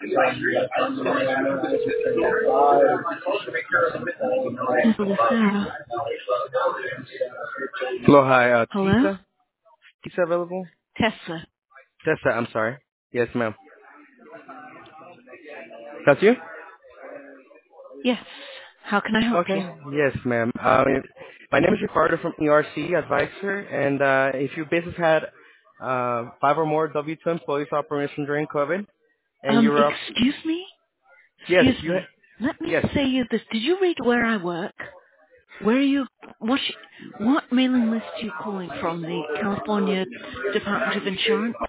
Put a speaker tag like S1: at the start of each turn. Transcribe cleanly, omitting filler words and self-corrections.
S1: Hello, Sarah.
S2: Hello, hi,
S1: Hello?
S2: Tisa? Tisa available?
S1: Tessa.
S2: Tessa, I'm sorry. Yes, ma'am. That's you?
S1: Yes. How can I help you?
S2: Okay. Yes, ma'am. My name is Ricardo from ERC Advisor, and if your business had 5 or more W-2 employees operation during COVID, and you were up...
S1: Excuse me?
S2: Yes,
S1: Excuse
S2: you...
S1: me. Let me
S2: Yes.
S1: say you this. Did you read where I work? Where are you? What mailing list are you calling from? The California Department of Insurance?